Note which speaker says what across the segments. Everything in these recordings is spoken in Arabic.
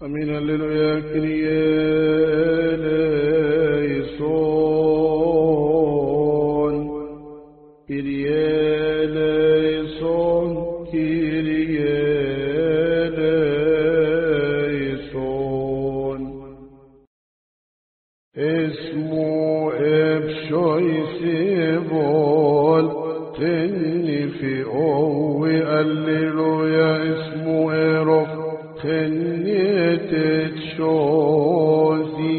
Speaker 1: Amin, alleluia, Kyrie eleison, Kyrie eleison, Kyrie eleison. Esmu ebshoi sivol, tenni fi owi, alleluia, esmu erof, tenni تشوزي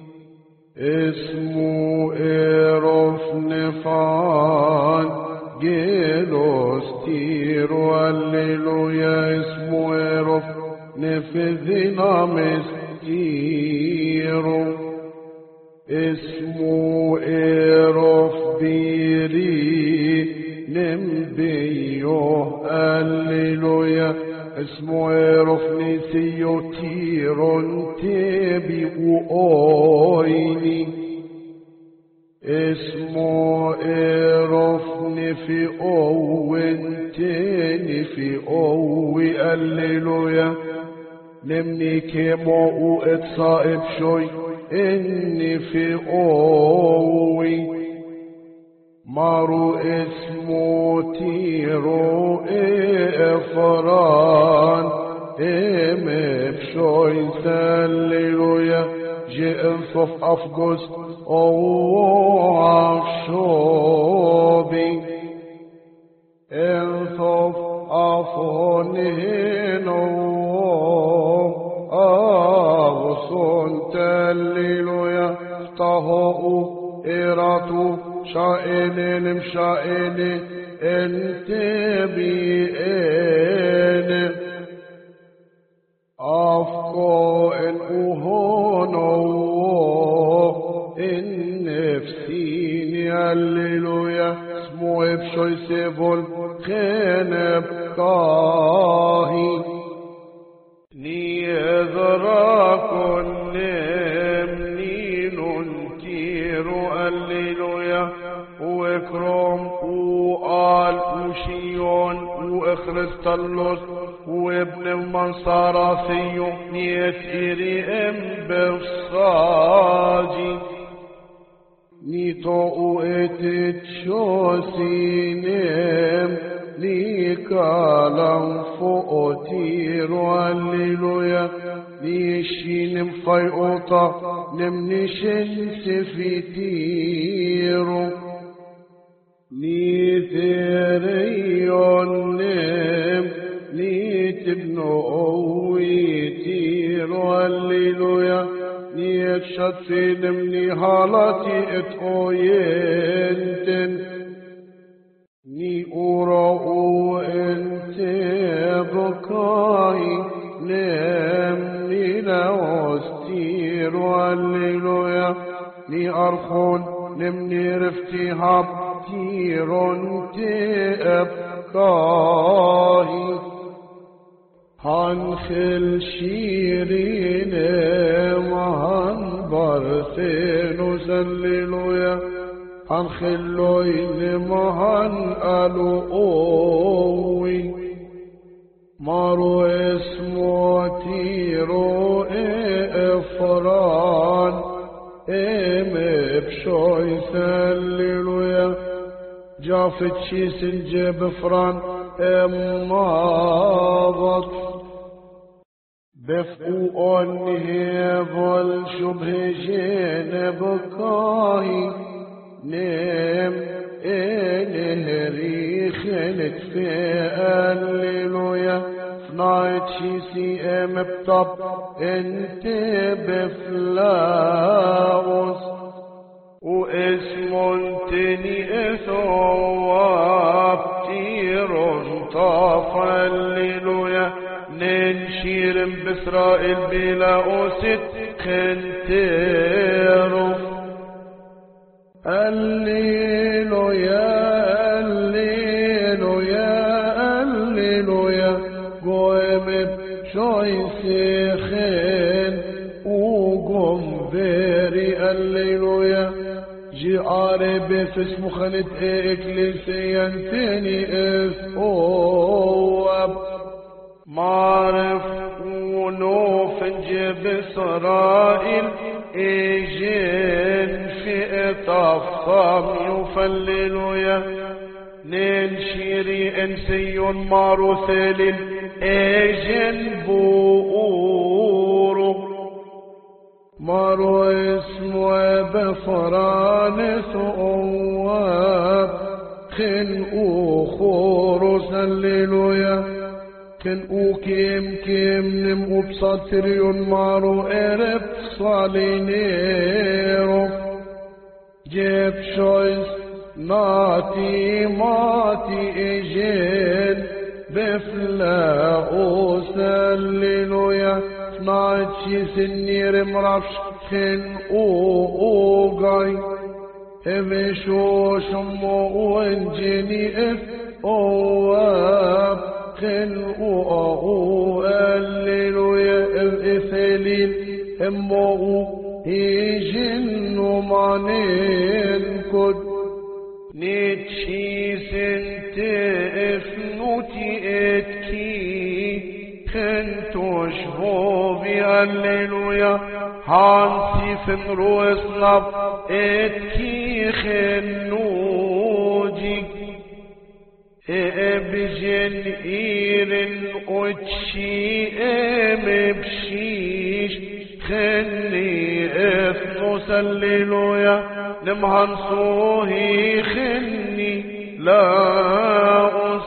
Speaker 1: اسمو ايروف نفان جيلوس تيرو الليلويا اسمو ايروف نفذنا مستيرو اسمو ايروف بيري نمبيو الليلويا اسمو ايروف نسيو تيرون تبي وأويني اسمو ايروف نفي اوين تنفي اوي الليلويا نمني كيمو اتصائب شوي اني في اوي مارو اسمو تيرو افران بشوي سللويا جئ انصف افقس او عفشوبي انصف افونهن اغصن تللويا طهو إيراتو شائن مشائن انت بيئن أفقو إن أهونو إن نفسيني الليلويا اسمو بشوي سيبول خنب كاهي نيذرا كنم نينون تيرو الليلويا وإكرام وآل وشيون وإخرستالوس وابن المنصارى ثيو نيثيري ام بالصاجي نيتو اتتشوسينم نيكالم فؤتيرو الليلويا نيشينم فيؤطا نمنشن سفيتيرو نيثيريون نم نيتبنو اويتيرو الليلويا نيتشد في نمني حالاتي اتوينتن ني اورو انت بكاي نمني نوستيرو الليلويا ني ارخون نمني رفتي هاب تيرون تأبكاهي هنخل شيرين وهن برثين سللويا هنخلوين مهن ألو أوي مارو اسمو تيرو افران بشوي سللويا جافت شي سنجب فران ماضت بفقو أنه ظل شبه جين بكاهي نم نهري خلت في الليلويا فنايت شي سي ام بطب انت بفلاوس واسم تني اثواب تيرون طاف الليلويا ننشير بإسرائيل بلا أوست خنتيرو الليلويا الليلويا الليلويا قوم بشوي سيخين وقوم بيري الليلويا جي عارب اسمه خلت اكليسيان تاني اسقوب معرف ونوف ونجيب إسرائيل إيجين في إطفام يفللوا يا ننشيري إنسي ماروثل إيجين بورو مارو اسمه بفرانس أواب خن أخور سللوا يا خن أوكيم كيم نم أبسطريون مارو إرب صالينيرو جيب شويس ناتي ماتي إجين بفلا أسللوا يا ناتشي سنير مرفش خن أوغاي إبشو شمو وانجني إف أواب خن أللو يا إفليل إمو إيجن ومعنين كد نتشي سنت إفنوتي إتكي خنتوش هو بأللويا هانسي فمرو إصنب إتكي خنوجي إبجن إيرن أتشي إمبشيش خني إفنوس الليلويا نمهن صوهي خني لا أس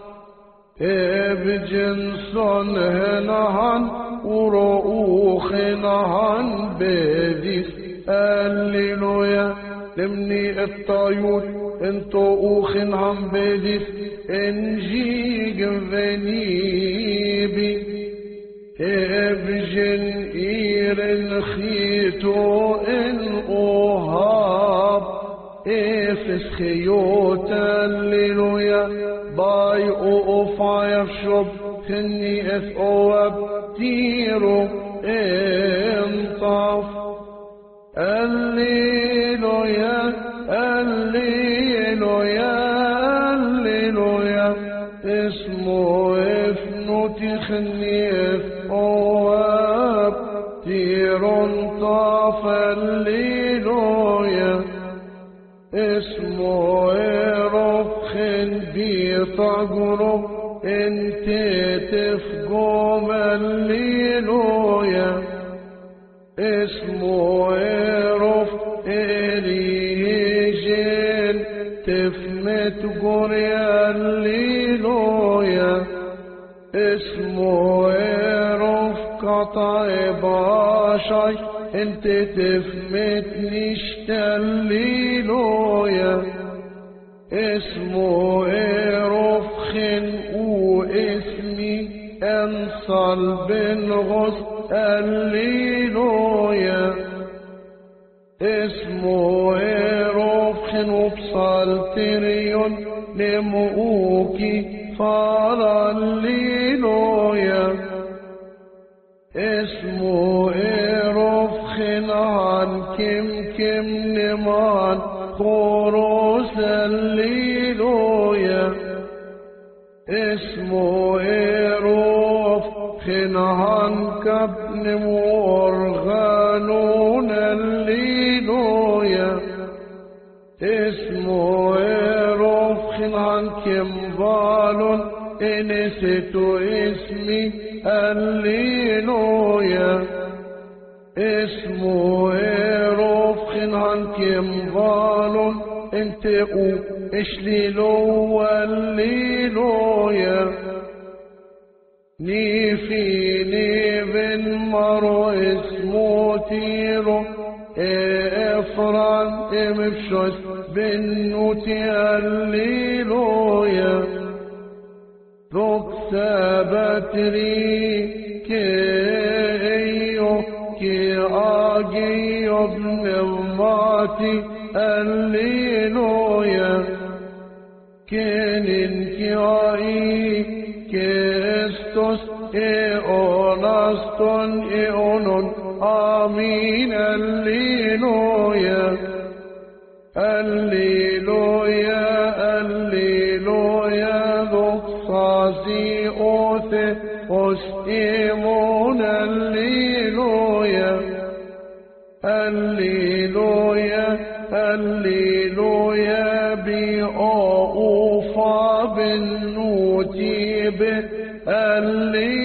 Speaker 1: إبجنسون هنهن ورؤوخ نهن بديس الليلويا لمني الطيور انتو اوخن هم بديس انجيق فنيبي ابجن ايرن خيتو ان اوهاب افس خيوت الليلويا باي اوفايف شب خني اف اواب تيرو انطاف الليلويا الليلويا الليلويا اسمه افنوتي خني اف اواب تيرون طاف الليلويا اسمه رفخن بيطقرب انت تفقوم الليلويا اسمه رفخ إليهجين تفمت قريا الليلويا اسمه رفخ قطع باشي انت تفمت نشتا الليلويا اسمه رفخن واسمي انصل بن غص الليلويا اسمه رفخن وبصالتريون نموكي فارا الليلويا اسمه رفخن عن كم نمان خروس الليلويا اسمه رفخن عن كبن مورغانون الليلويا اسمه رفخن عن كمبال انست اسمي الليلويا اسمه رفخن عن كمبال انت اشليلو الليلويا نيفي نيفن مرو اسمه تيرو افران امفشوس بنوتي الليلويا ذوك سابتري كيو كي اجيو ابن الماتي الليلويا كنن كيائي كيستوس اوناستون اونون آمين الليلويا الليلويا الليلويا ذوق صاسي أوثي أستيمون الليلويا هللويا هللويا بأوفى بالنوتيب هللويا